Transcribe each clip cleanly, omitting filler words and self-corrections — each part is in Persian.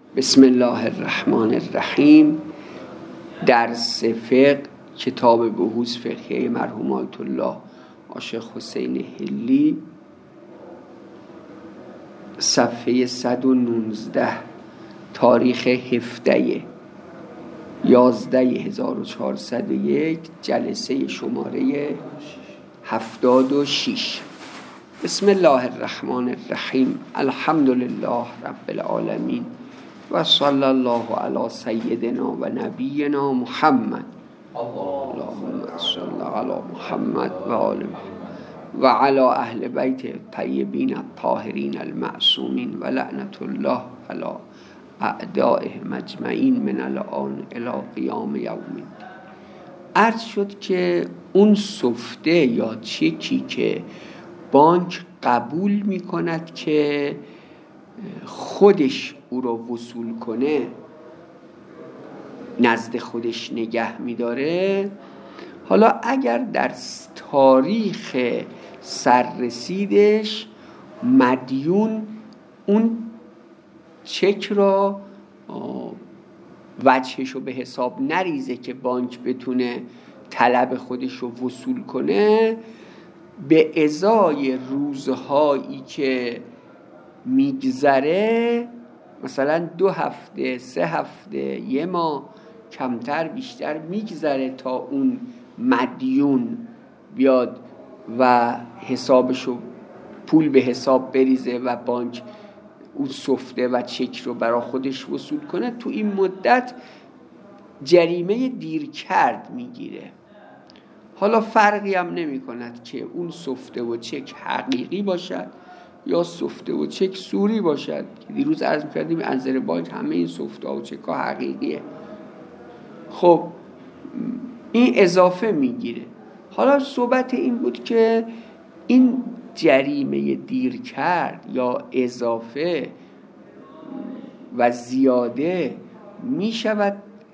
بسم الله الرحمن الرحیم. درس فقه، کتاب بحوث فقهیه مرحوم آیت الله شیخ حسین حلی، صفحه 119، تاریخ 17/11/1401، جلسه شماره 76. بسم الله الرحمن الرحیم. الحمد لله رب العالمین و صلی الله علی سیدنا و نبینا محمد. اللهم صل علی محمد و آل و علی اهل بیت الطیبین الطاهرین المعصومین و لعنت الله علی اعدائهم اجمعین من الان الی قیام یوم الدین. عرض شد که اون سفته یا چکی که بانک قبول می کند که خودش او را وصول کنه، نزد خودش نگه می داره، حالا اگر در تاریخ سررسیدش مدیون اون چک را وجهش رو به حساب نریزه که بانک بتونه طلب خودش رو وصول کنه، به ازای روزهایی که میگذره، مثلا 2 هفته 3 هفته 1 ماه، کمتر بیشتر میگذره تا اون مدیون بیاد و حسابشو پول به حساب بریزه و بانک اون سفته و چک رو برای خودش وصول کنه، تو این مدت جریمه دیر کرد میگیره. حالا فرقی هم نمی کند که اون سفته و چک حقیقی باشد یا سفته و چک سوری باشد، که دیروز عرض می‌کردیم انظر بانک همه این سفته و چک ها حقیقیه. خب این اضافه میگیره. حالا صحبت این بود که این جریمه دیر کرد یا اضافه و زیاده می شود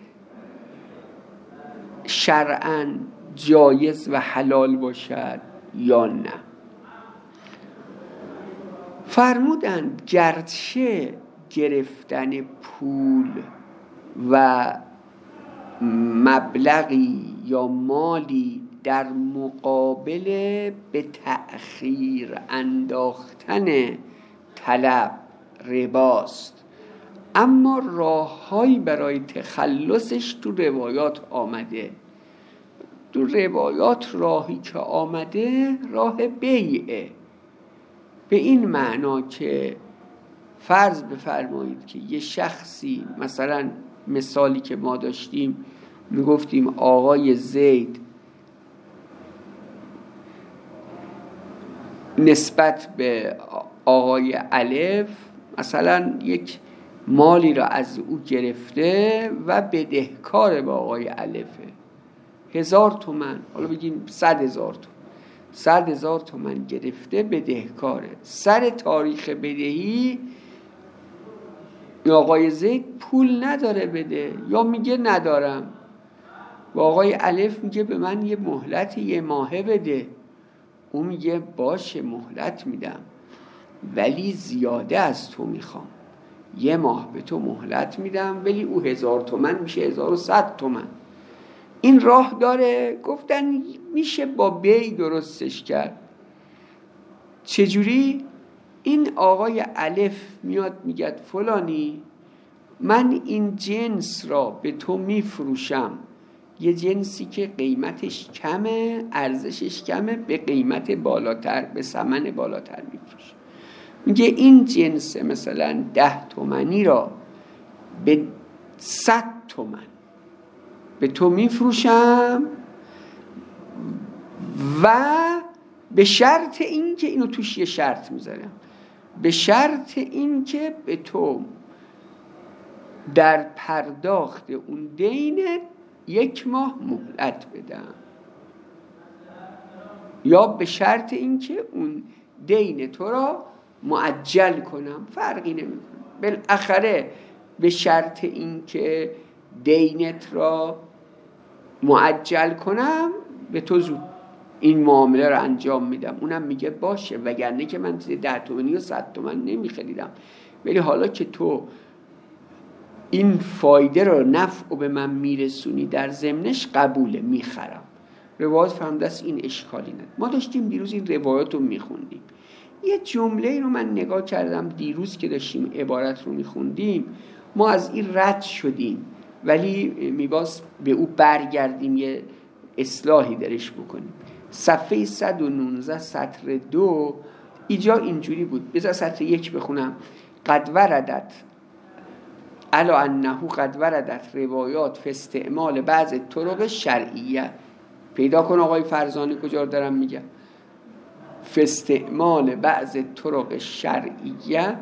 شرعاً جایز و حلال باشد یا نه. فرمودند گرچه گرفتن پول و مبلغی یا مالی در مقابل به تأخیر انداختن طلب رباست، اما راه‌هایی برای تخلصش تو روایات آمده. تو روایات راهی که آمده راه بیعه، به این معنا که فرض بفرمایید که یه شخصی، مثلا مثالی که ما داشتیم میگفتیم آقای زید نسبت به آقای الف مثلا یک مالی را از او گرفته و بدهکار به آقای الفه، 1000 تومان، حالا بگیم 100,000 تومان، 100,000 تومان گرفته بدهکاره. سر تاریخ بدهی آقای زید پول نداره بده، یا میگه ندارم، و آقای الف میگه به من یه مهلت 1 ماهه بده. او میگه باشه مهلت میدم، ولی زیاده از تو میخوام، 1 ماه به تو مهلت میدم، ولی او 1000 تومان میشه 1100 تومان. این راه داره؟ گفتن میشه با بی درستش کرد. چجوری؟ این آقای الف میاد میگه فلانی، من این جنس را به تو میفروشم، یه جنسی که قیمتش کمه، ارزشش کمه، به قیمت بالاتر، به ثمن بالاتر میفروشم. میگه این جنس مثلا 10 تومانی را به 100 تومان به تو میفروشم، و به شرط این که، اینو توش یه شرط میذارم، به شرط این که به تو در پرداخت اون دینت 1 ماه مهلت بدم، یا به شرط این که اون دین تو را معجل کنم، فرقی نمیکنه. بالاخره به شرط این که دینت را معجل کنم به تو زود این معامله رو انجام میدم. اونم میگه باشه، وگرنه که من 10 تومانی و 100 تومن نمیخریدم، ولی حالا که تو این فایده رو نفع به من میرسونی در ضمنش قبوله، میخرم. روایات فهمده است این اشکالی نداره. ما داشتیم دیروز این روایات رو میخوندیم، یه جمله رو من نگاه کردم دیروز که داشتیم عبارت رو میخوندیم، ما از این رد شدیم ولی میباس به او برگردیم یه اصلاحی درش بکنیم. صفحه 119 سطر 2 اینجا اینجوری بود. بذار سطر 1 بخونم. قد وردت الا انه قد وردت روایات فی استعمال بعض طرق شرعیه. پیدا کن آقای فرزانه کجا دارم میگم. فی استعمال بعض طرق شرعیه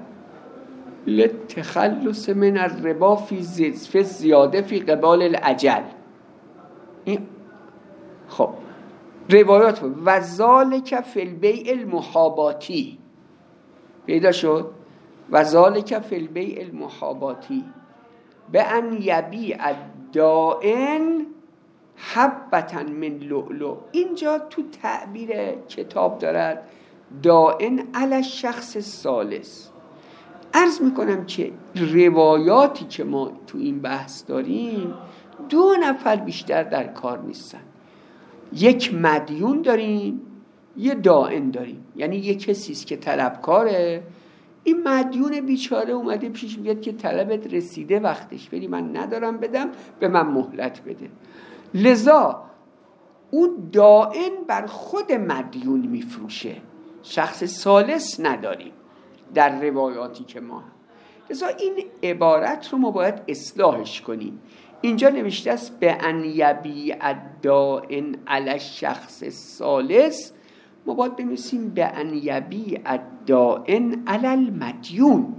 لتخلص من الربا فی زیاده فی قبال الاجل. این خب روایات و ذالک فی البیع المحاباتی پیدا شد. و ذالک فی البیع المحاباتی به ان یبیع الدائن حبتا من لؤلؤ. اینجا تو تعبیر کتاب دارد دائن علی الشخص الثالث. عرض میکنم که روایاتی که ما تو این بحث داریم 2 نفر بیشتر در کار نیستن. یک مدیون داریم، یه دائن داریم. یعنی یه کسیست که طلبکاره، این مدیون بیچاره اومده پیش میاد که طلبت رسیده وقتش بدی، من ندارم بدم، به من مهلت بده. لذا اون دائن بر خود مدیون میفروشه، شخص ثالث نداریم در روایاتی که ما. لذا این عبارت رو ما باید اصلاحش کنیم. اینجا نوشته است به ان یبیع الدائن علی الشخص الثالث، ما باید بنویسیم به ان یبیع الدائن علی المدیون.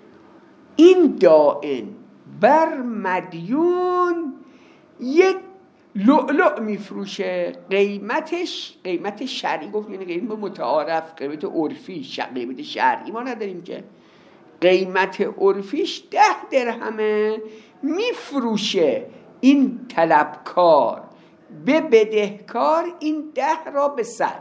این دائن بر مدیون یک لؤلؤ میفروشه، قیمتش قیمت شرعی گفت، یعنی قیمت متعارف، قیمت عرفی، قیمت شرعی ما نداریم که. قیمت عرفیش 10 درهمه، میفروشه این طلبکار به بدهکار این 10 را به 100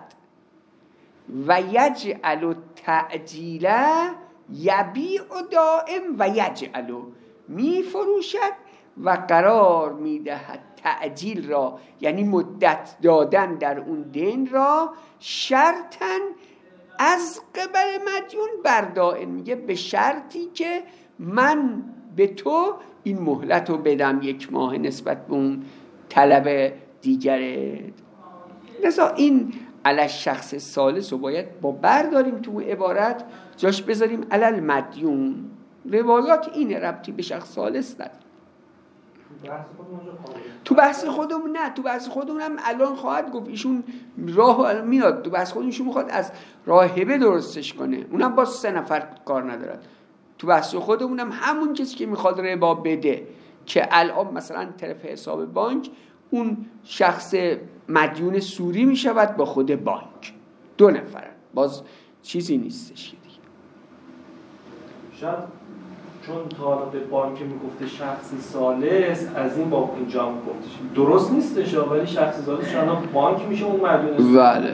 و یجعل تعجیل یبیع دائم و یجعل میفروشد و قرار میدهد تعجیل را، یعنی مدت دادن در اون دین را، شرطاً از قبل مدیون بر دائن. میگه به شرطی که من به تو این مهلت رو بدم 1 ماه نسبت به اون طلب دیگره. لذا این علی الشخص ثالث رو باید با برداریم تو عبارت، جاش بذاریم علی المدیون. روایات اینه، ربطی به شخص ثالث نداره. تو بحث خودمون نه، تو بحث خودمون هم الان خواهد گفت ایشون راه میاد، تو بحث خودمون میخواد از راه هبه درستش کنه، اونم با 3 نفر کار ندارد. تو بحث خودمون هم همون کسی که میخواد ربا بده که الان مثلا طرف حساب بانک اون شخص مدیون سوری میشود با خود بانک، 2 نفرن، باز چیزی نیستش دیگه. شاید چون تا حالا به بانک میگفته شخص ثالث، از این باب اینجا هم گفتش درست نیستش، ولی شخص ثالث شاید بانک میشه اون مدیون.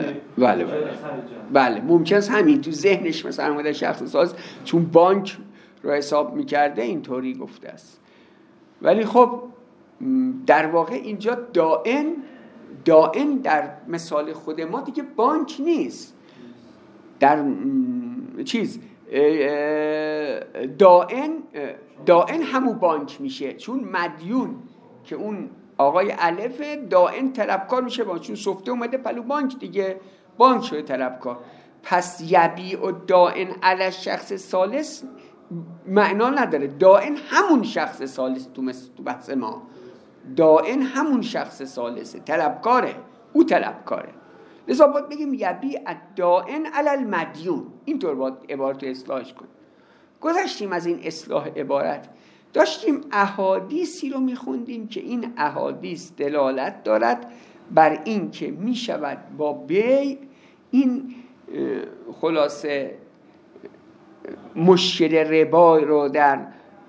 بله ممکن است همین تو ذهنش مثلا اومده شخص ثالث چون بانک رو حساب میکرده اینطوری گفته است. ولی خب در واقع اینجا دائن در مثال خود ما دیگه بانک نیست. در چیز دائن همون بانک میشه، چون مدیون که اون آقای الف دائن طلبکار میشه بانک، چون سفته اومده پلو بانک دیگه، بانک شده طلبکار. پس یبیع دائن علی الشخص ثالث معنا نداره. دائن همون شخص ثالث تو بحث ما، دائن همون شخص ثالثه، طلبکاره، او طلبکاره. لذا باید بگیم یبیع الدائن علی المدیون. اینطور باید عبارت رو اصلاحش کنیم. گذشتیم از این اصلاح عبارت، داشتیم احادیثی رو میخوندیم که این احادیث دلالت دارد بر این که میشود با بیع این خلاصه مشکل ربا رو در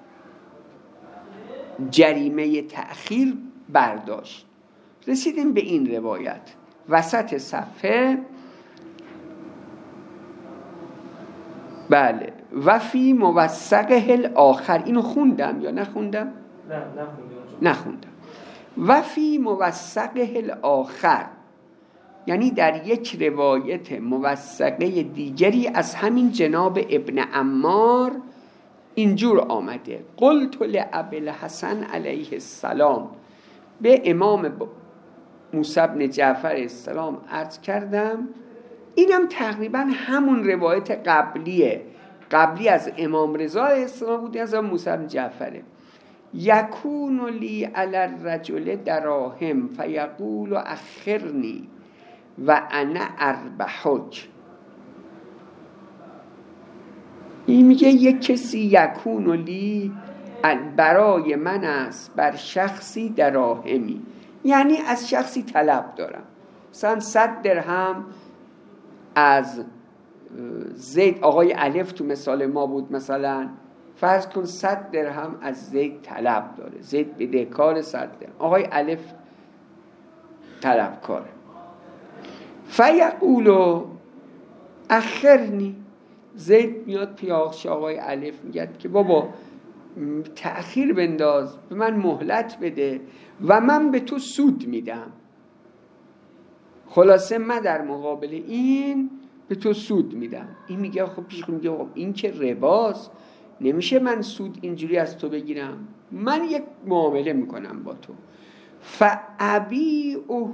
جریمه تأخیر برداشت. رسیدیم به این روایت وسط صفحه. بله و فی موثقه الاخر. اینو خوندم یا نخوندم؟ نخوندم. و فی موثقه الاخر، یعنی در یک روایت موثقه دیگری از همین جناب ابن عمار اینجور آمده: قلت لابی الحسن علیه السلام، به امام موسی بن جعفر السلام عرض کردم. اینم تقریبا همون روایت قبلی از امام رضا السلام بود، از موسی بن جعفره. یکون لی علی الرجل دراهم فیقول اخرنی و انا اربحک. این میگه یک کسی یکون لی برای من است بر شخصی دراهمی، یعنی از شخصی طلب دارم. مثلا 100 درهم از زید، آقای الف تو مثال ما بود، مثلا فرض کن 100 درهم از زید طلب داره، زید بدهکار 100 درهم، آقای الف طلبکاره. فیقولو اخرنی، زید میاد پیش آقای الف میگه که بابا تأخیر بنداز، به من مهلت بده و من به تو سود میدم. خلاصه من در مقابل این به تو سود میدم. این میگه خب پیش میگه خب این که رباست، نمیشه من سود اینجوری از تو بگیرم، من یک معامله میکنم با تو. فابیعه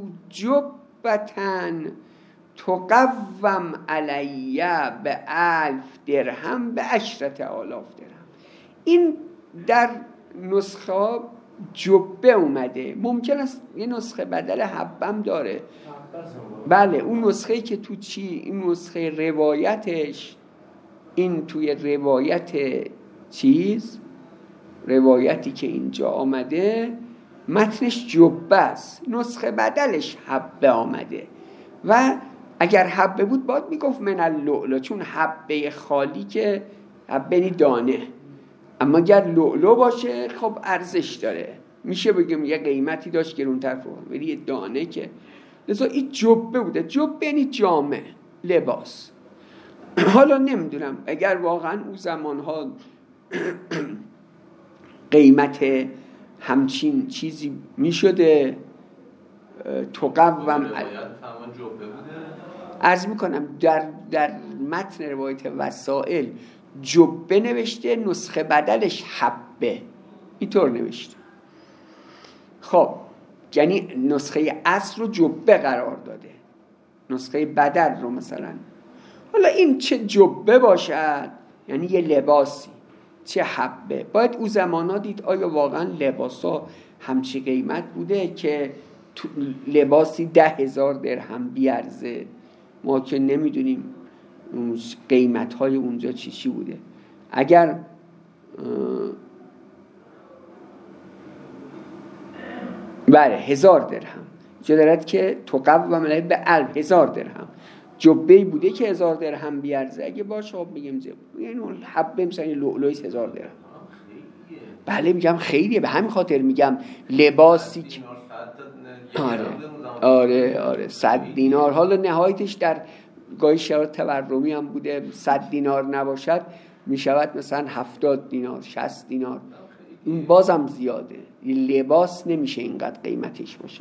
جبتن تقوم علی به 1000 درهم به 10,000 درهم. این در نسخه جبه اومده، ممکن است یه نسخه بدل حبم داره. بله اون نسخه‌ای که تو این نسخه روایتش، این توی روایتی که اینجا آمده متنش جبه است، نسخه بدلش حبه آمده. و اگر حبه بود باید میگفت من اللؤلؤ، چون حبه خالی که حبه دانه، اما اگر لؤلؤ باشه خب ارزش داره، میشه بگیم یه قیمتی داشت گرونتر فروخت، ولی یه دانه که لذا این جبه بوده. جبه یعنی جامه، لباس. حالا نمیدونم اگر واقعا اون زمانها قیمت همچین چیزی میشده تقوم عرض میکنم در متن روایت وسائل جبه نوشته، نسخه بدلش حبه، اینطور نوشته. خب یعنی نسخه اصل رو جبه قرار داده، نسخه بدل رو مثلا. حالا این چه جبه باشد، یعنی یه لباسی، چه حبه، باید او زمانا دید آیا واقعا لباسا همچی قیمت بوده که لباسی 10,000 درهم بیارزه. ما که نمیدونیم قیمت های اونجا چی بوده. اگر بله 1000 درهم جا دارد که تقوم علیه به 1000 درهم، جبه‌ای بوده که 1000 درهم بیارزه. اگه باشه خب میگم یعنی حبه مثلا لؤلؤی 1000 درهم. بله میگم خیلیه، به همین خاطر میگم لباسی که آره 100 دینار. حالا نهایتش در گاهی شرایط تورمی هم بوده، 100 دینار نباشد میشود مثلا 70 دینار 60 دینار، این بازم زیاده. لباس نمیشه اینقدر قیمتش باشد.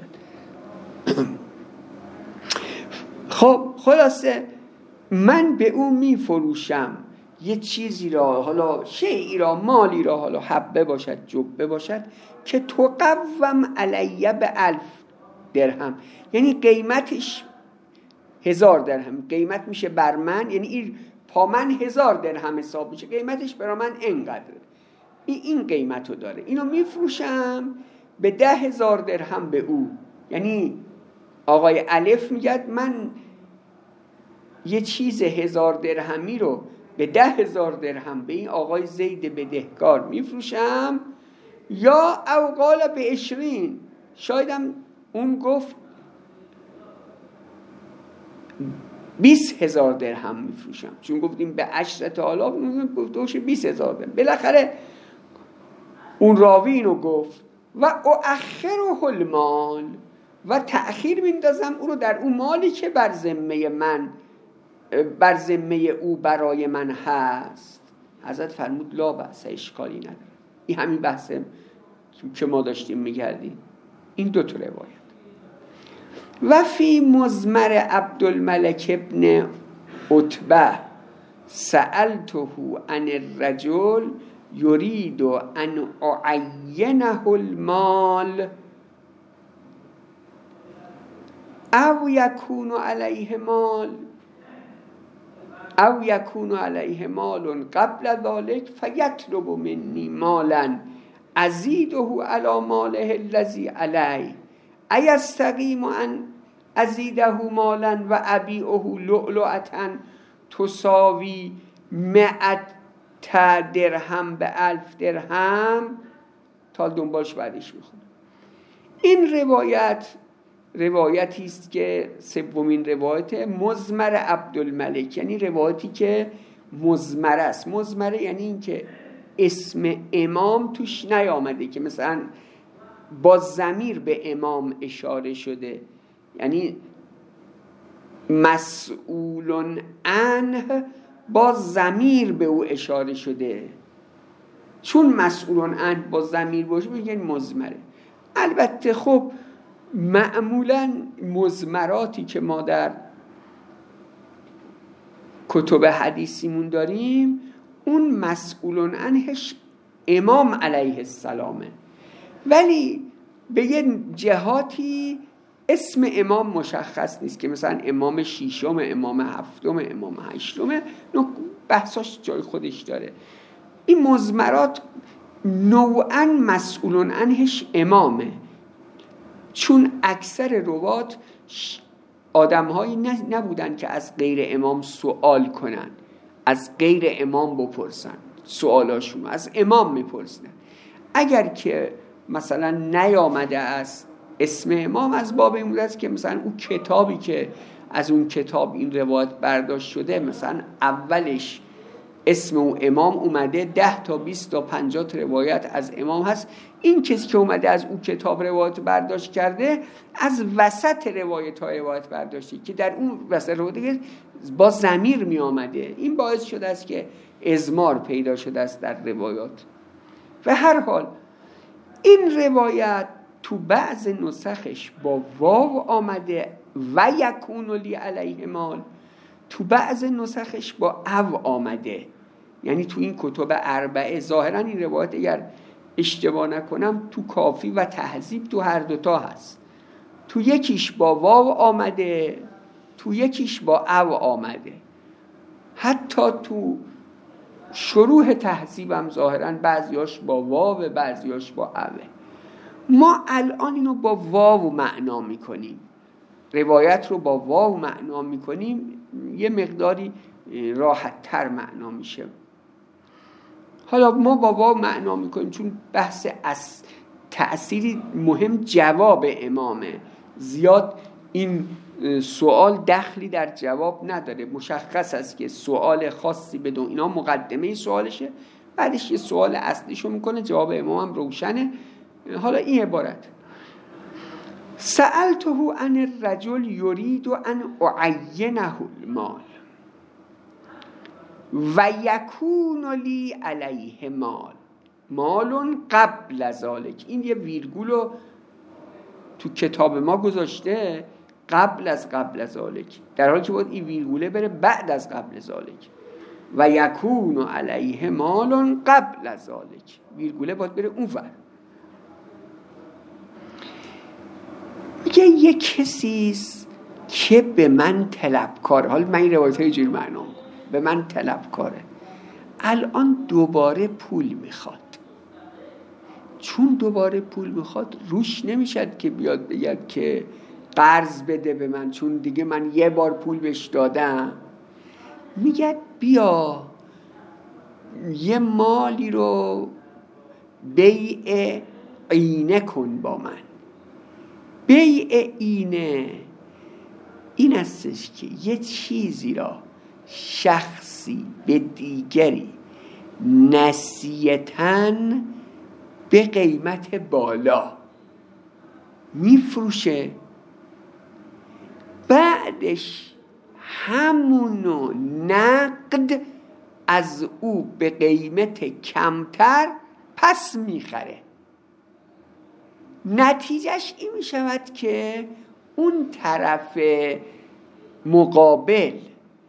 خب خلاصه من به اون میفروشم یه چیزی را، حالا شیئی را، مالی را، حالا حبه باشد جبه باشد، که تقوم علیه به 1000 درهم، یعنی قیمتش 1000 درهم قیمت میشه بر من، یعنی این پا من 1000 درهم حساب میشه، قیمتش برای من اینقدر، این قیمتو داره. اینو میفروشم به 10,000 درهم به او. یعنی آقای الف میگه من یه چیز 1000 درهمی رو به 10,000 درهم به این آقای زید بدهکار میفروشم، یا او قال به 20، شایدم اون گفت 20,000 درهم میفروشم، چون گفتیم به 10,000 گفتوش 20,000 درهم. بالاخره اون راوی اینو گفت و اؤخره المال، و تأخیر میندازم او رو در اون مالی که بر ذمه من بر ذمه او برای من هست. حضرت فرمود لا بأس، اشکالی نداره. این همین بحث که ما داشتیم می‌کردیم. این دو تا روایت. و فی مزمر عبدالملک ابن عتبه سألته عن الرجل یرید ان اعینه المال او یکون علیه مال قبل ذلك فیطلب منی مالا ازیده علی ماله الذی علیه ایستقیم ان ازیده مالا و ابیعه لؤلؤة تساوی 100 درهم به 1000 درهم. تا دنبالش بعدش میخونه. این روایتی است که سومین روایت مزمر عبدالملک، یعنی روایتی که مزمره است. مزمره یعنی این که اسم امام توش نیامده، که مثلا با ضمیر به امام اشاره شده، یعنی مسئول عنه با ضمیر به او اشاره شده. چون مسئول عنه با ضمیر باشه میگن مزمره. البته خب معمولا مزمراتی که ما در کتب حدیثیمون داریم اون مسئول عنهش امام علیه السلامه، ولی به یه جهاتی اسم امام مشخص نیست، که مثلا امام شیشم، امام هفتم، امام هشتم، بحثاش جای خودش داره. این مزمرات نوعاً مسئول عنهش امامه، چون اکثر روات آدم‌هایی نبودن که از غیر امام سوال کنن، از غیر امام بپرسن، سوالاشون از امام میپرسن. اگر که مثلا نیامده است اسم امام، از باب این بوده است که مثلا اون کتابی که از اون کتاب این روایت برداشت شده، مثلا اولش اسم اون امام اومده، 10 تا 20 تا 50 تا روایت از امام هست. این کسی که اومده از اون کتاب روایت برداشت کرده، از وسط روایت برداشتی که در اون وسط روایت با ضمیر می آمده. این باعث شده است که ازمار پیدا شده است در روایات. و هر حال این روایت تو بعض نسخش با واو آمده و یکون لی علیه مال، تو بعض نسخش با او آمده. یعنی تو این کتب اربعه ظاهرا این روایت اگر اشتباه نکنم تو کافی و تهذیب تو هر دوتا هست. تو یکیش با واو آمده، تو یکیش با او آمده. حتی تو شروح تهذیب هم ظاهرا بعضیاش با واو، بعضیاش با اوه. ما الان اینو با واو معنا میکنیم، روایت رو با واو معنا میکنیم، یه مقداری راحت تر معنا میشه. حالا ما با واو معنا میکنیم چون بحث از تأثیری مهم جواب امامه، زیاد این سوال دخلی در جواب نداره. مشخص است که سوال خاصی بدون اینا مقدمه سوالشه، بعدش یه سوال اصلیشو میکنه، جواب امام هم روشنه. حالا این عبارت سألته عن الرجل یرید ان اعینه المال و یکون لی علیه مال قبل ذلك. این یه ویرگولو تو کتاب ما گذاشته، قبل از ذلك، در حالی که باید این ویرگوله بره بعد از قبل ذلك. و یکون علیه مال قبل ذلك، ویرگوله باید بره اون ور. میگه یه کسیست که به من طلبکاره. حالا من این روایت های جوری معنا به من طلبکاره، الان دوباره پول میخواد. چون دوباره پول میخواد روش نمیشد که بیاد بگه که قرض بده به من، چون دیگه من یه بار پول بهش دادم. میگه بیا یه مالی رو بیع عینه کن با من. بیع عینه این استش که یه چیزی را شخصی به دیگری نسیتن به قیمت بالا میفروشه، بعدش همونو نقد از او به قیمت کمتر پس میخره. نتیجهش این میشود که اون طرف مقابل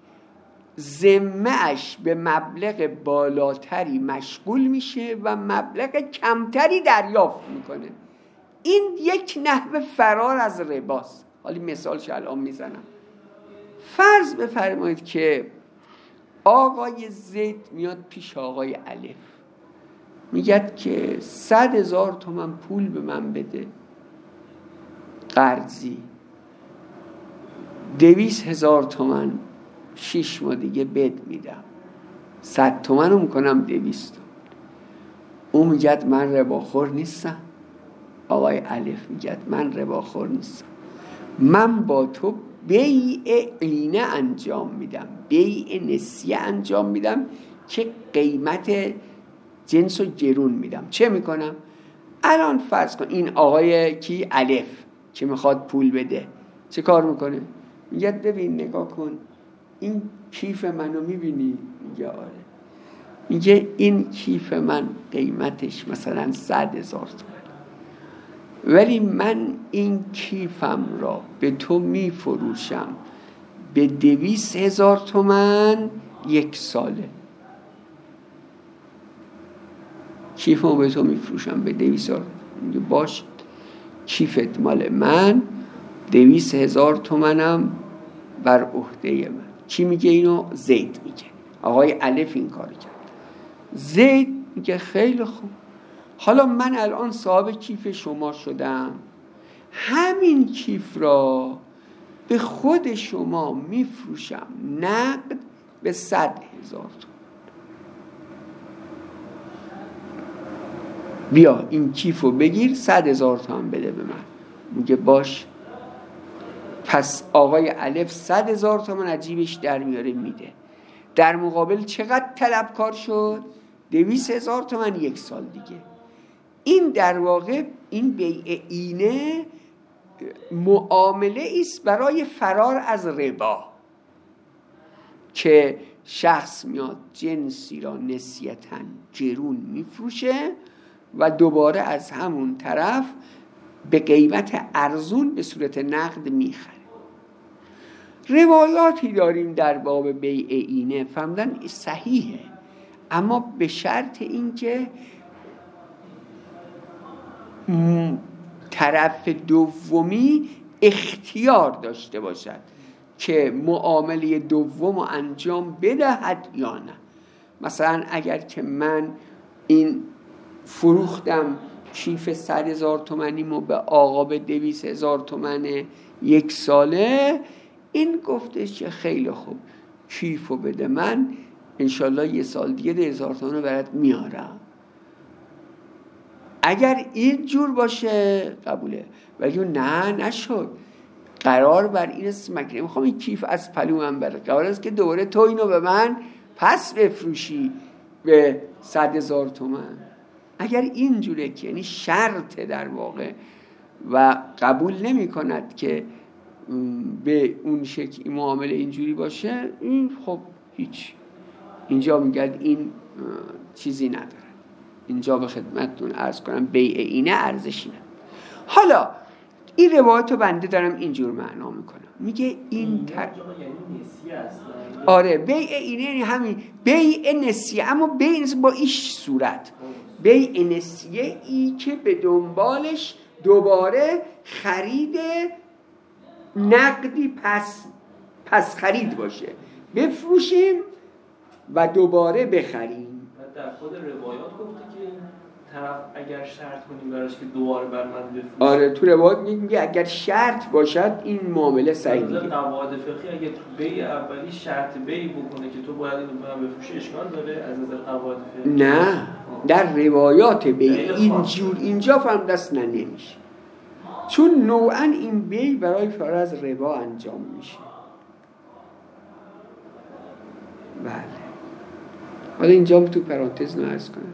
ذمه‌اش به مبلغ بالاتری مشغول میشه و مبلغ کمتری دریافت میکنه. این یک نحو فرار از رباست. حالا مثالش الان میزنم. فرض بفرمایید که آقای زید میاد پیش آقای الف، میگه که 100,000 تومان پول به من بده قرضی، 200,000 تومان 6 ماه دیگه بد میدم، 100 تومان رو میکنم 200 تومان. اون میگه من رباخور نیستم. آقای الف میگه من رباخور نیستم، من با تو بیع عینه انجام میدم، بیع نسیه انجام میدم که قیمت جنس رو گرون میدم. چه میکنم؟ الان فرض کن این آقای کی الف که میخواد پول بده چه کار میکنه؟ میگه ببین نگاه کن این کیف منو میبینی؟ میگه آره. میگه این کیف من قیمتش مثلا 100,000 تومان، ولی من این کیفم را به تو میفروشم به 200,000 تومان 1 ساله. کیفمو به تو میفروشم به 200,000. میگه باش، کیفت مال من، 200,000 تومنم بر عهده من. کی میگه اینو؟ زید میگه. آقای الف این کار کرد. زید میگه خیلی خوب، حالا من الان صاحب کیف شما شدم، همین کیف را به خود شما میفروشم نقد به 100,000 تومان. بیا این کیف رو بگیر 100,000 تومان بده به من. میگه باش. پس آقای الف 100,000 تومان از جیبش در میاره میده. در مقابل چقدر طلبکار شد؟ 200,000 تومان 1 سال دیگه. این در واقع این بیع عینه معامله است برای فرار از ربا، که شخص میاد جنسی را نسیتاً گرون میفروشه و دوباره از همون طرف به قیمت ارزون به صورت نقد میخره. روایاتی داریم در باب بیع عینه، فهمدن صحیحه، اما به شرط اینکه طرف دومی اختیار داشته باشد که معامله دوم رو انجام بدهد یا نه. مثلا اگر که من این فروختم کیف 100,000 تومانیمو به آقا به 200,000 تومان 1 ساله، این گفتش که خیلی خوب کیفو بده، من انشالله 1 سال دیگه 200,000 تومان رو برات میارم. اگر این جور باشه قبوله، ولی نه نشد، قرار بر این است مکنه میخوام این کیف از پلو من بره، قرار است که دوباره تو اینو به من پس بفروشی به 100,000 تومان. اگر این جوره که یعنی شرط در واقع و قبول نمی کند که به اون شکل معامله اینجوری باشه، این خب هیچ، اینجا میگه این چیزی نداره. اینجا به خدمتتون عرض کنم بیع عینه ارزشی نداره. حالا این روایت رو بنده دارم اینجور معنا میکنم، میگه این یعنی نسیه است. آره بیع عینه یعنی همین بیع نسیه، اما بیع نسیه با ایش صورت، بیع نسیه ای که به دنبالش دوباره خرید نقدی پس خرید باشه، بفروشیم و دوباره بخریم. در خود روایات گفته که طرف اگر شرط کنیم براش که دوباره بر من بفروشه. آره تو روایات میگه اگر شرط باشد این معامله صحیح دیگه. قواعد فقهی اگه تو بیع اولی شرط بیع بکنه که تو باید اینو به من بفروشی، اشکال داره از نظر قواعد فقهی؟ نه، در روایات بیع اینجور اینجا فهم دست نمیشه، چون نوعا این بیع برای فرار از ربا انجام میشه. بله. حالا اینجا تو پرانتز نعرض کنم،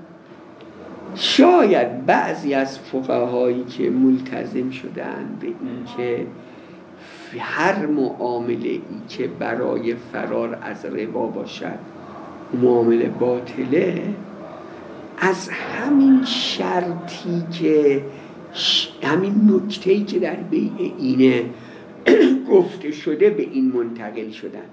شاید بعضی از فقهایی که ملتزم شدن به این که هر معامله ای که برای فرار از ربا باشد معامله باطله، از همین شرطی که همین نکته‌ای که در بیع اینه گفته شده به این منتقل شدن.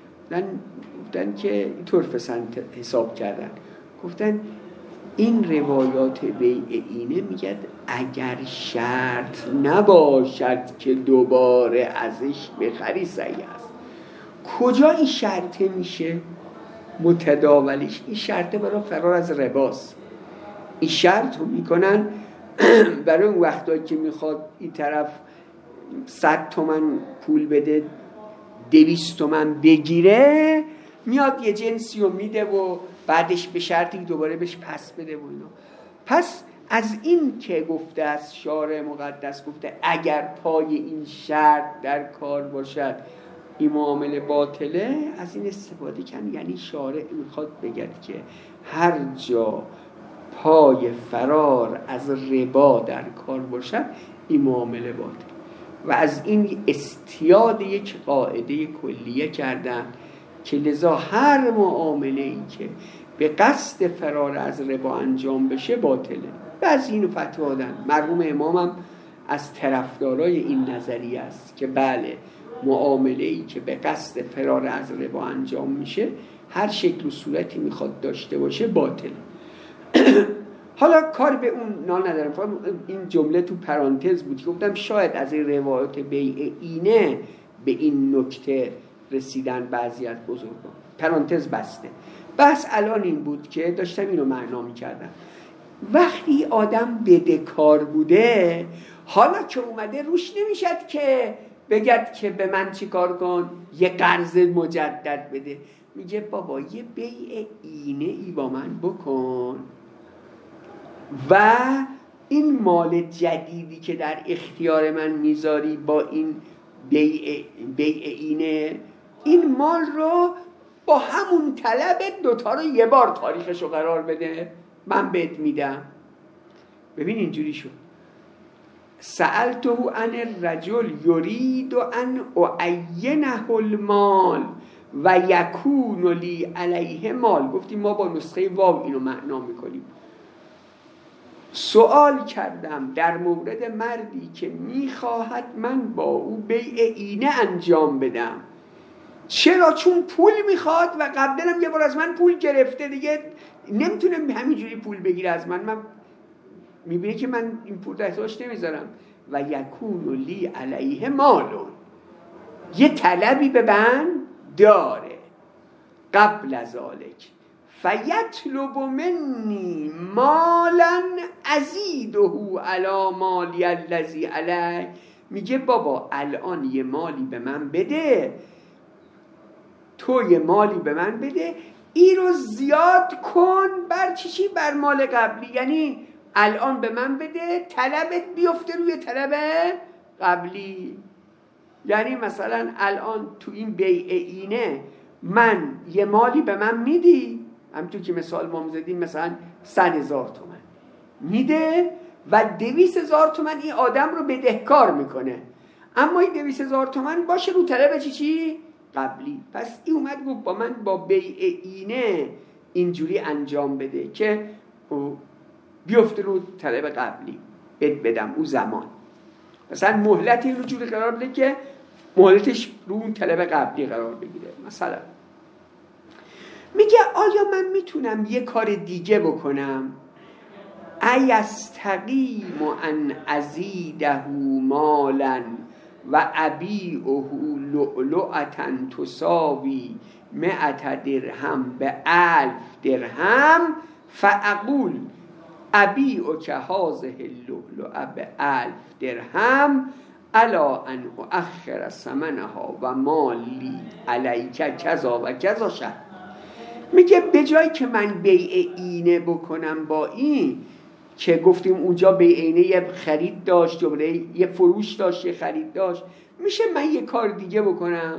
گفتن که اینطور حساب کردن، گفتن این روایات بیع اینه میگد اگر شرط نباشد که دوباره ازش بخری صحیح است. کجا این شرطه میشه متداولش؟ این شرطه برای فرار از رباست. این شرط رو میکنن برای اون وقتایی که میخواد این طرف 100 تومن پول بده 200 تومن بگیره، میاد یه جنسی رو میده و بعدش به شرطی دوباره بهش پس بده و اینا. پس از این که گفته است شارع مقدس گفته اگر پای این شرط در کار باشد این معامله باطله، از این استفاده کن. یعنی شارع میخواد بگد که هر جا پای فرار از ربا در کار باشد این معامله باطل. و از این استیاد یک قاعده کلیه کردن که لذا هر معامله ای که به قصد فرار از ربا انجام بشه باطله. و از اینو فتوا دادن. مرحوم امام هم از طرفدارای این نظریه است که بله معامله ای که به قصد فرار از ربا انجام میشه هر شکل و صورتی میخواد داشته باشه باطله. حالا کار به اون ندارم، این جمله تو پرانتز بود. گفتم شاید از این روایات بیع اینه به این نکته رسیدن بعضی از بزرگان. پرانتز بسته. بس الان این بود که داشتم اینو معنا می‌کردم. وقتی آدم بدهکار بوده، حالا که اومده روش نمیشد که بگد که به من چی کار کن، یه قرض مجدد بده. میگه بابا یه بیع اینه ای با من بکن و این مال جدیدی که در اختیار من میذاری با این بیع اینه، این مال رو با همون طلب دوتا رو یه بار تاریخشو قرار بده، من بهت میدم. ببین اینجوری شد. سألته عن الرجل یرید ان اعینه المال و یکون لی علیه مال. گفتیم ما با نسخه واو اینو معنا میکنیم. سوال کردم در مورد مردی که میخواهد من با او بیع اینه انجام بدم. چرا؟ چون پول میخواد و قبلا یه بار از من پول گرفته، دیگه نمیتونه همینجوری پول بگیره از من میبینه که من این پول دستاش نمیذارم. و یکون لی علیه مالون، یه طلبی به من داره. قبل ذالک فیطلب منی مالا ازیده علی مالی الذی علی. میگه بابا الان یه مالی به من بده، تو یه مالی به من بده، این رو زیاد کن بر چی؟ بر مال قبلی. یعنی الان به من بده، طلبت بیفته روی طلب قبلی. یعنی مثلا الان تو این بیع اینه من یه مالی به من میدی، همونطور که مثال ما میزدیم، مثلا 100,000 تومان میده و 200,000 تومان این آدم رو بدهکار میکنه، اما این 200,000 تومان باشه رو طلب چی؟ قبلی. پس این اومد گفت با من با بیع اینه اینجوری انجام بده که بیفته رو طلب قبلی بدم او زمان. مثلا مهلتی رو جوری قرار بده که مهلتش رو اون طلب قبلی قرار بگیره. مثلا میگه آیا من میتونم یه کار دیگه بکنم؟ ایستقیم ان ازیده مالا و ابیعه لؤلؤة تساوی 100 درهم به 1000 درهم فاقول ابیعک هذه اللؤلؤة به 1000 درهم الا ان اؤخر ثمنها و مالی علیک کذا و کذا شهر. میگه به جای که من بیع اینه بکنم با این که گفتیم اونجا بیع اینه یه خرید داشت، یه فروش داشت، یه خرید داشت، میشه من یه کار دیگه بکنم؟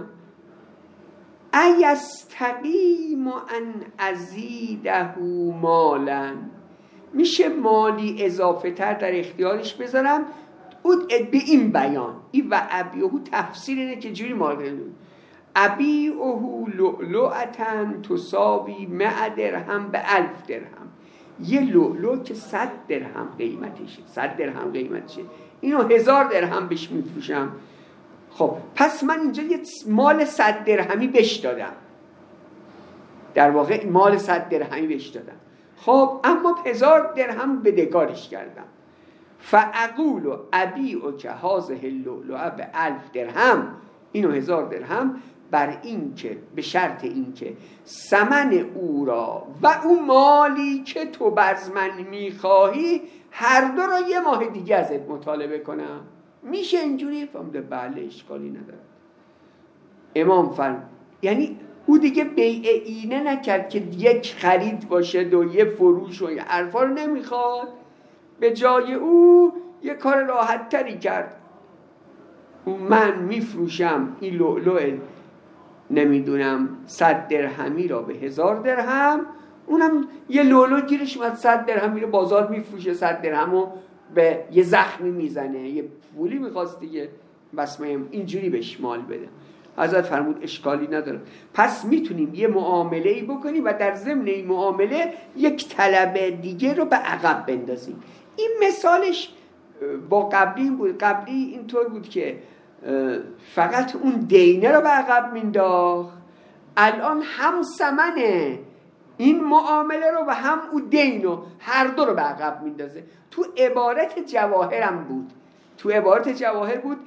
ایستقیم ان ازیده مالا، میشه مالی اضافه تر در اختیارش بذارم، به این بیان این و ابیعه تفسیر اینه که جوری مارکه ابیعه لؤلؤتن تساوی 100 درهم به 1000 درهم. یه لؤلؤ که 100 درهم قیمتشه، 100 درهم قیمتشه، اینو 1000 درهم بهش میفروشم. خب پس من اینجا یه مال 100 درهمی بهش دادم، در واقع مال 100 درهمی بهش دادم. خب اما 1000 درهم بدهکارش کردم. فاقول ابیعک هذه اللؤلؤ به 1000 درهم، اینو 1000 درهم، بر این که به شرط این که ثمن او را و اون مالی که تو از من میخواهی هر دو را یه ماه دیگه ازت مطالبه کنم. میشه اینجوری؟ فهمده بله اشکالی نداره. امام فرمود یعنی او دیگه بیع اینه نکرد که یک خرید باشه و یه فروش و یه حرفا رو نمیخواد، به جای او یه کار راحت تری کرد. من میفروشم این لؤلؤ نمیدونم 100 درهمی را به 1000 درهم، اونم یه لؤلؤ گیرش اومد 100 درهمی رو بازار میفروشه، 100 درهمو به یه زخمی میزنه، یه پولی میخواست دیگه، بس من اینجوری بهش مال بده. حضرت فرمود اشکالی نداره. پس میتونیم یه معامله‌ای بکنیم و در ضمن این معامله یک طلب دیگه رو به عقب بندازیم. این مثالش با قبلی بود. قبلی اینطور بود که فقط اون دینه رو به عقب مینداخت، الان هم ثمن این معامله رو و هم اون دین رو هر دو رو به عقب میندازه. تو عبارت جواهرم بود، تو عبارت جواهر بود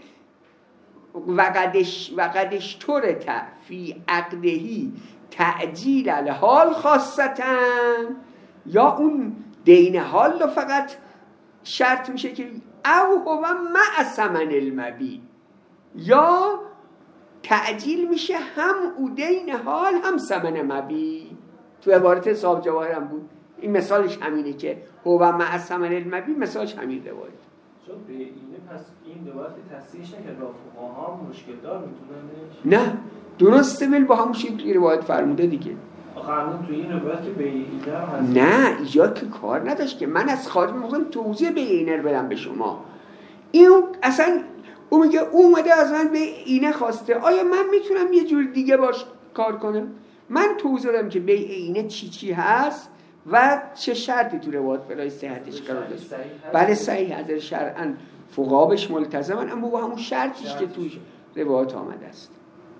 وقدش طورت فی عقدهی تعجیل الحال خاصتن، یا اون دین حال رو فقط شرط میشه که او هو مع ثمن المبیع، یا تعجیل میشه هم او دین حال هم ثمن مبیع. تو عبارت صاحب جواهرم بود. این مثالش همینه که هو مع ثمن المبیع، مثالش همین روایت. چون به اینه پس این روایت تصحیحش نکرد، فقها هم مشکل دار میتوننش؟ نه درسته، ولی با همون شکلی روایت فرموده دیگه. آخه الان تو این روایت که به اینه هست. نه اینجا که کار نداشت که من از خارج میخوام توضیح به اینه رو بدم به شما. این اصلا او میگه اومده از من به اینه خواسته، آیا من میتونم یه جور دیگه باش کار کنم؟ من توضیح دادم که بیع اینه چی هست و چه شرطی تو روایت برای صحتش قرار داشت. بله صحیح، از شرعاً فقها بهش ملتزمن، اما با همون شرطیش که تو روایت آمده است.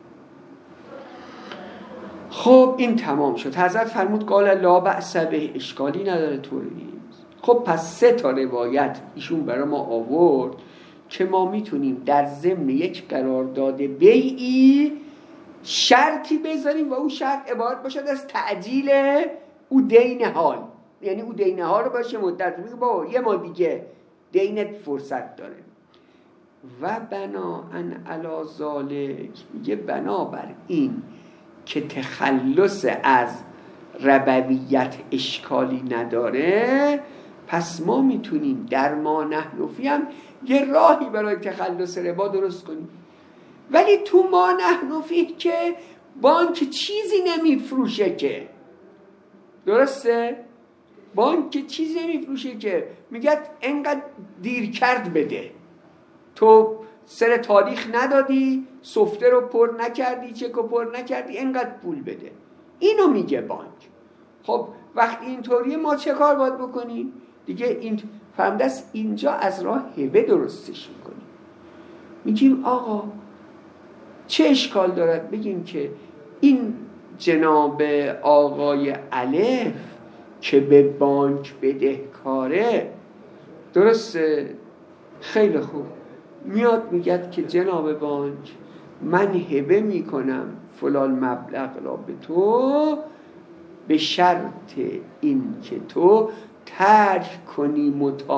خب این تمام شد. حضرت فرمود قال لا بأس به، اشکالی نداره طوری. خب پس 3 تا روایت ایشون برای ما آورد که ما میتونیم در ضمن یک قرارداد بیعی شرطی بذاریم و اون شرط عبارت باشد از تعجیل او دین حال، یعنی او دین حال رو باشه مدت میگه بابا یه ما دیگه دینت فرصت داره. و بناءن علی ذالک، میگه بنابر این که تخلص از ربویت اشکالی نداره، پس ما میتونیم در ما نحنفی هم یه راهی برای تخلص ربا درست کنیم. ولی تو ما نحنفی که بانک چیزی نمیفروشه که، درسته؟ بانک چیزی نمیفروشه که، میگه انقدر دیر کرد بده، تو سر تاریخ ندادی، سفته رو پر نکردی، چک رو پر نکردی، انقدر پول بده، اینو میگه بانک. خب وقتی اینطوریه ما چه کار باید بکنیم؟ دیگه این فهمده است اینجا از راه هبه درستش میکنیم. میگیم آقا چه اشکال دارد بگیم که این جناب آقای الف که به بانک بدهکاره، درسته؟ خیلی خوب، میاد میگه که جناب بانک من هبه میکنم فلان مبلغ را به تو به شرط این که تو ترک کنی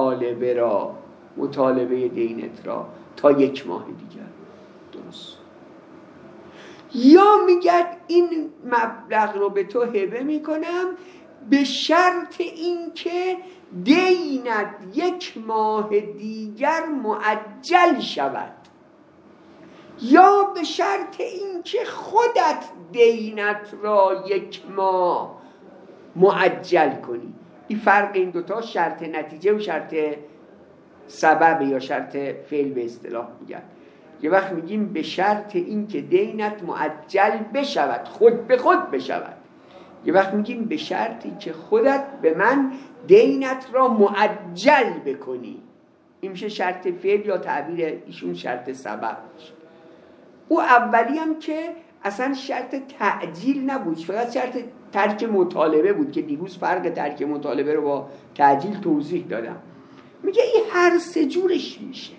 مطالبه دینت را تا 1 ماه دیگر. درست. یا میگه این مبلغ رو به تو هبه میکنم به شرط این که دینت 1 ماه دیگر معجل شود، یا به شرط این که خودت دینت را 1 ماه معجل کنی. این فرق این دوتا شرط نتیجه و شرط سبب یا شرط فعل به اصطلاح میگن. یه وقت میگیم به شرط این که دینت معجل بشود، خود به خود بشود. یه وقت میگیم به شرطی که خودت به من دینت را معجل بکنی. این میشه شرط فعل یا تعبیر ایشون شرط سبب میشه. او اولی هم که اصلا شرط تعجیل نبود، فقط شرط ترک مطالبه بود که دیروز فرق ترک مطالبه رو با تعجیل توضیح دادم. میگه این هر سه جورش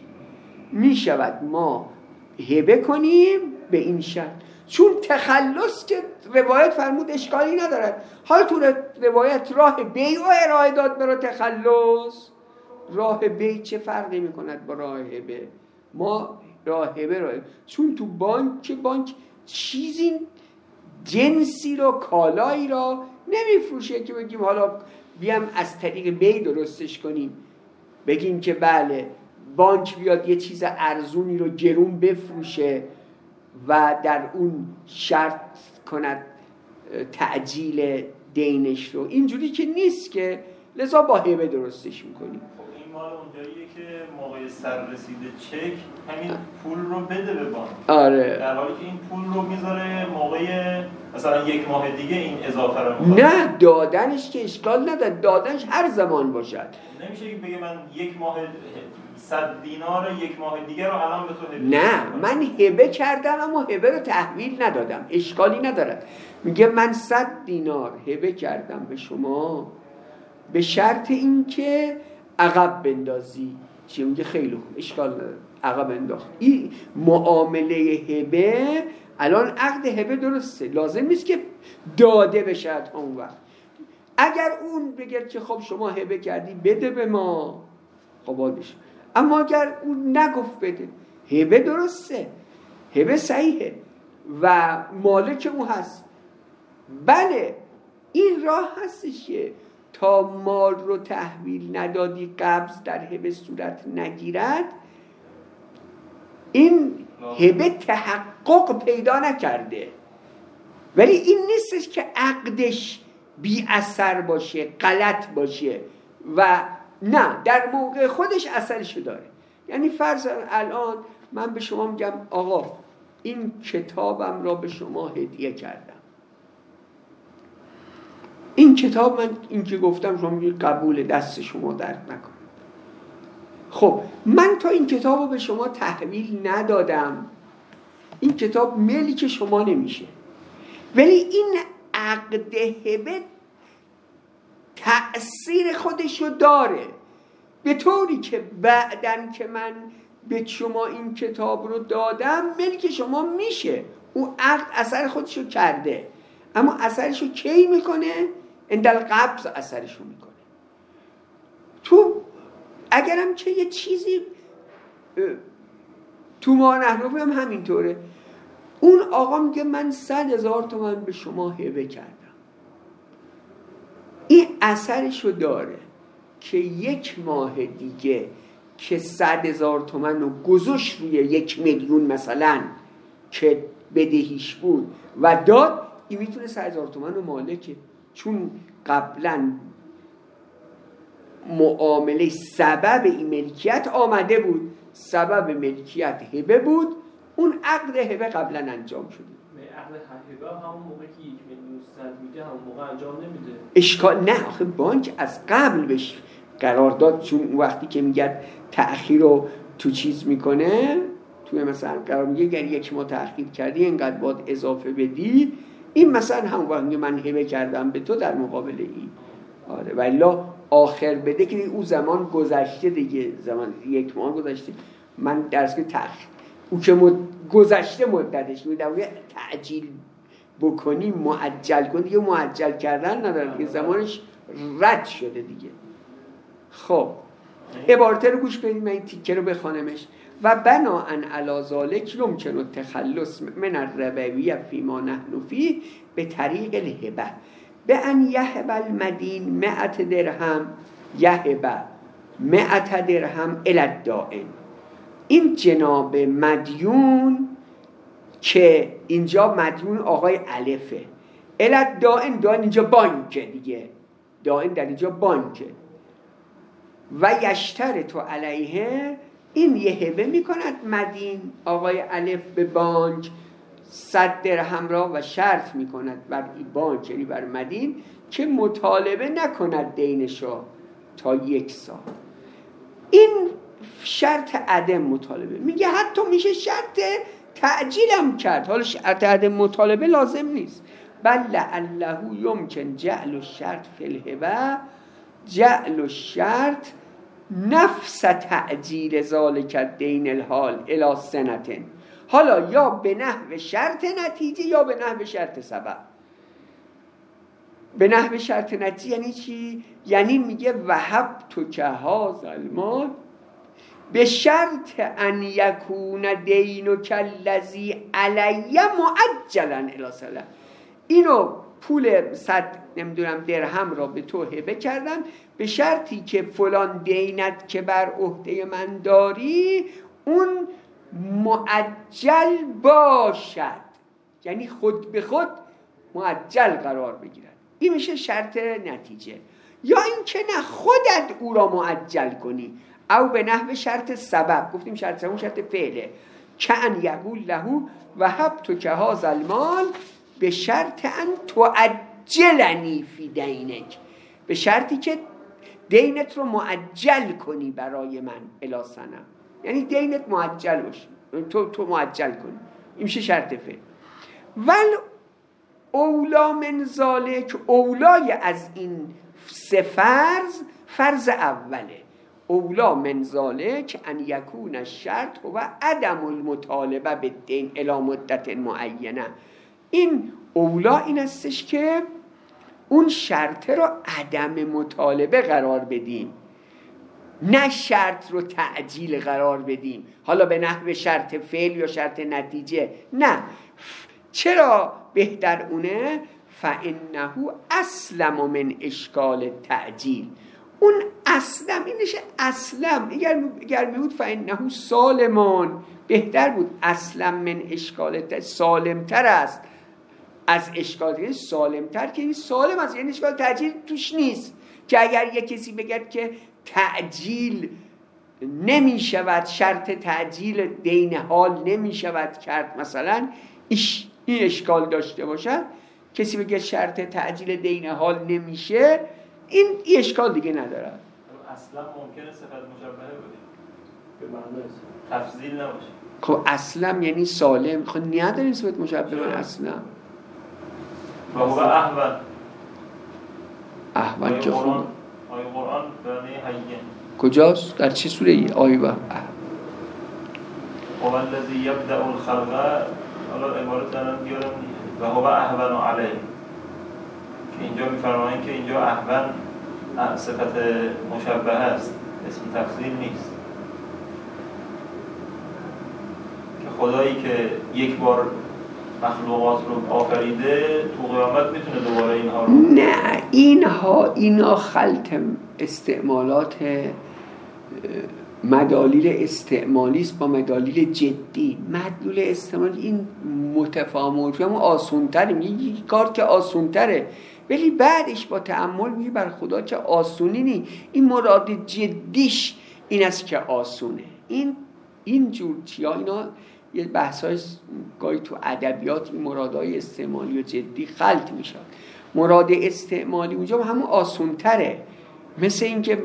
میشود ما هبه کنیم به این شرط، چون تخلص که روایت فرمود اشکالی ندارد. حال تو روایت راه بیع و ارائه داد برای تخلص، راه بیع چه فرقی میکند با راه هبه؟ ما راه هبه راه، چون تو بانک چیزی جنسی رو کالایی رو نمیفروشه که بگیم حالا بیام از طریق بیع درستش کنیم، بگیم که بله بانک بیاد یه چیز ارزونی رو گرون بفروشه و در اون شرط کند تعجیل دینش رو. اینجوری که نیست که، لذا با هبه درستش میکنیم. این مال اونجاییه که موقع سر رسیده چک همین پول رو بده به بانک. آره. در حالی که این پول رو میذاره موقع مثلا 1 ماه دیگه این اضافه رو میخواد. نه، دادنش که اشکال نداره، دادنش هر زمان باشد. نمیشه که بگه من 1 ماه 100 دینار 1 ماه دیگه رو الان به تو هبه. نه، من هبه کردم اما هبه رو تحویل ندادم، اشکالی ندارد. میگه من 100 دینار هبه کردم به شما به شرط این که عقب بندازی. چی میگه؟ خیلی خوب، اشکال نداره، عقب انداخت. این معامله هبه الان عقد هبه درسته، لازم نیست که داده بشه اون وقت. اگر اون بگه که خب شما هبه کردی بده به ما، قبول بشه. اما اگر اون نگفت بده، هبه درسته، هبه صحیحه و مالک اون هست. بله این راه هستش که تا مال رو تحویل ندادی قبض در هبه صورت نگیرد، این هبه تحقق پیدا نکرده. ولی این نیستش که عقدش بی اثر باشه، غلط باشه، و نه، در موقع خودش اثرشو داره. یعنی فرض الان من به شما میگم آقا این کتابم را به شما هدیه کردم، این کتاب من این که گفتم شما میگید قبول، دست شما درد نکنه. خب من تا این کتاب رو به شما تحویل ندادم، این کتاب ملک شما نمیشه. ولی این عقد هبه تأثیر خودشو داره، به طوری که بعدن که من به شما این کتاب رو دادم ملک شما میشه. او عقد اثر خودشو کرده، اما اثرشو کی میکنه؟ اندل قبض اثرشو میکنه. تو اگرم که یه چیزی تو ما نحنفی هم همینطوره، اون آقا میگه من 100,000 تومان به شما هبه کردم، این اثرشو داره که 1 ماه دیگه که 100,000 تومان رو گذاشت روی 1,000,000 مثلا که بدهیش بود و داد، این میتونه 100,000 تومان رو مالکه، چون قبلا معامله سبب این ملکیت آمده بود، سبب ملکیت هبه بود، اون عقد هبه قبلا انجام شده. عقد هبه همون موقع که 1,000,000 میده همون موقع انجام نمیده. اشکال نه، آخه بانک از قبل بهش قرار داد، چون وقتی که میگه تأخیر رو تو چیز میکنه، توی مثلا قرار میگه اگر 1 ماه تأخیر کردی اینقدر باید اضافه بدی، این مثلا همون وقت میگه من هبه کردم به تو در مقابل این. آره، ولی آخر بده که اون زمان گذشته دیگه، زمان 1 ماه گذشته، من درس که تأخیر او که گذشته مدتش میده، تعجیل بکنی معجل کنی دیگه، معجل کردن نداره که زمانش رد شده دیگه. خب عبارت رو گوش بدید، من این تیکه رو بخوانمش. و بناءً علی ذلک یمکن التخلص من الربویه فیما نحن فیه به طریق الهبه بأن یهب المدین 100 درهم یهب 100 درهم الی الدائن. این جناب مدیون که اینجا مدیون آقای الفه، الی الدائن، دائن اینجا بانکه دیگه، دائن در اینجا بانکه، و یشترط علیه، این یه هبه میکند مدین آقای الف به بانک 100 درهم را و شرط میکند بر این بانک، یعنی بر مدین، که مطالبه نکند دینشو تا 1 سال. این شرط عدم مطالبه. میگه حتی میشه شرط تعجیلم کرد، حالا شرط عدم مطالبه لازم نیست. بل لعله یمکن جعل الشرط فی الهبه، جعل الشرط نفس تعجیل ذالک الدین الحال الی سنة، حالا یا به نحو شرط نتیجه یا به نحو شرط سبب. به نحو شرط نتیجه یعنی چی؟ یعنی میگه وهب تو که هذا المال به شرط ان یکون دینک الذی علی معجلا الی سنة، اینو پول 100 نمیدونم درهم را به تو هبه کردم به شرطی که فلان دینت که بر عهده من داری اون معجل باشد، یعنی خود به خود معجل قرار بگیرد. این میشه شرط نتیجه. یا این که نه خودت او را معجل کنی، او به نحو شرط سبب. گفتیم شرط سبب شرط فعله، که ان یقول له وهب تو که هذا المال به شرط ان تعجلنی فی دینک، به شرطی که دینت رو معجل کنی برای من الی سنة، یعنی دینت معجل باشه، تو معجل کنی. این میشه شرط فعل. ول اولا من ذالک، اولای از این 3 فرض اوله. اولا من ذالک ان یکون الشرط و عدم المطالبه بالدین الی مدت معینه. این اولا این استش که اون شرط رو عدم مطالبه قرار بدیم، نه شرط رو تعجیل قرار بدیم، حالا به نحو شرط فعل یا شرط نتیجه. نه، چرا بهتر اونه؟ فانه اسلم من اشکال تعجیل. اون اسلم، اینش اسلم، اگر می بود فانه سالمان، بهتر بود. اسلم من اشکال تعجیل سالمتر است از اشکال تعجیل، سالمتر که این سالم است، یعنی اشکال تعجیل توش نیست. که اگر یک کسی بگه که تعجیل نمی شود، شرط تعجیل دین حال نمی شود کرد، مثلا این اشکال داشته باشد، کسی بگه شرط تعجیل دین حال نمیشه، این اشکال دیگه نداره. اصلا ممکنه صفت مشابهه باشه به معنی تفضیل نباشه. خب اصلا یعنی سالم، خب نداریم صفت مشابهه به اصلا. و هو احوان که خوب. آیه قرآن برانه حیین کجاست؟ در چه سوره ای؟ آیه و هو الذی یبدأ الخلق، حالا عبارت دارم بیارم، و هو احون علیه، که اینجا میفرمایند که اینجا احون صفت مشبهه است، اسم تفضیل نیست. که خدایی که یک بار مخلوقات رو آفریده تو قیامت میتونه دوباره اینها رو؟ نه، اینا خلط استعمالات مدالیل استعمالی است با مدالیل جدی. مدلول استعمالی این متفاوت، همون آسون‌تره، میگه کار که آسون‌تره، ولی بعدش با تأمل میگه بر خدا که آسونی نی، این مراد جدیش این است که آسونه. این جور چیا، اینا یه بحثای گاهی تو ادبیات این مرادهای استعمالی و جدی خلط میشه. مراد استعمالی اونجا همون آسون‌تره، مثل اینکه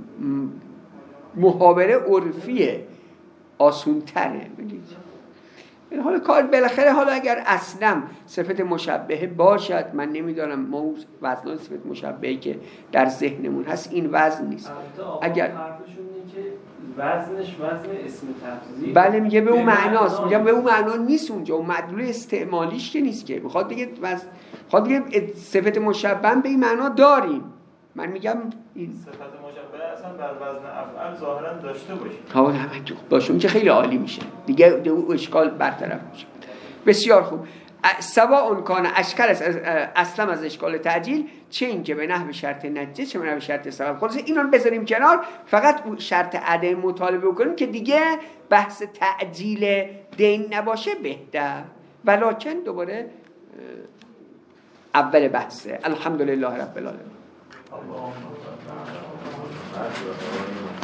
محاوره عرفیه، آسون‌تره. حالا کار بالاخره، حالا اگر اصلا صفت مشبهه باشد، من نمیدانم، ما وزن صفت مشبهه که در ذهنمون هست این وزن نیست. اگر حرفشون اینه که وزنش وزن اسم تفضیل، بله میگه به اون معناست، میگم به اون معنا نیست اونجا، اون مدلول استعمالیش که نیست، که میخواد دیگه میخواد دیگه صفت مشبهه به این معنا داریم. من میگم این صفت مشبهه اصلا بر وزن افعال ظاهرا داشته باشه. ها باشه، که خیلی عالی میشه دیگه، اون اشکال برطرف میشه. بسیار خوب. سواء کان اشکال اصلا از اشکال تعجیل، چه این که به نحو شرط نتیجه، چه به نحو شرط سبب. خلاص اینا رو بذاریم کنار، فقط شرط عدم مطالبه بکنیم که دیگه بحث تعجیل دین نباشه بهتر. ولکن دوباره اول بحثه. الحمدلله رب العالمین. اللهم صل على محمد